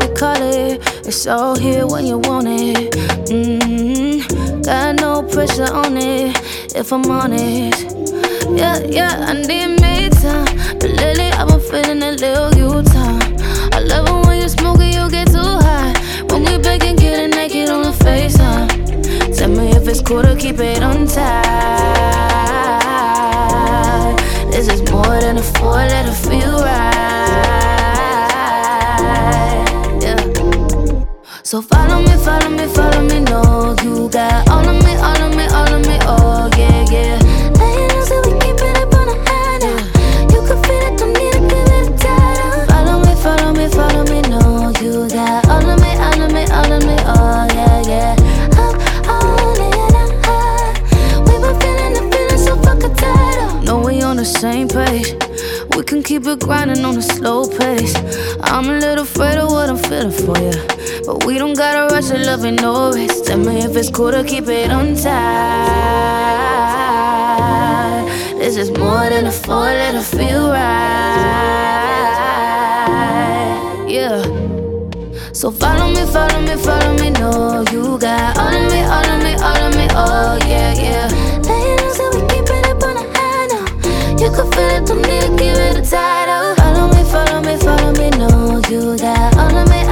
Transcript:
you call it. It's all here when you want it. Got no pressure on it, if I'm honest. Yeah, I need me time, but lately I've been feeling a little U-time. I love it when you smoke and you get too high. When we back and getting naked on the FaceTime. Tell me if it's cool to keep it untied. This is more than a four, let it feel right. Yeah. So follow me, follow me, follow me, no. You got all of me, all of me, all of me, oh yeah, yeah. Now you know so we keep it up on the high now. You can feel it, don't need to give it a title. Follow me, follow me, follow me, no. You got all of me, all of me, all of me, oh yeah, yeah. I'm on it, I'm high. We been feeling the feeling so fucking tight. Know we on the same page. We can keep it grinding on a slow pace. I'm a little afraid of what I'm feeling for you, but we don't gotta rush it, love ain't no race. Tell me if it's cool to keep it untied. This is more than a four, let it feel right. Yeah. So follow me, follow me, follow me, no. You got all of me, all of me, all of me, oh yeah, yeah. Now you know so we keep it up on the high now. You can feel it, don't need to give it a title. Follow me, follow me, follow me, no. You got all of me,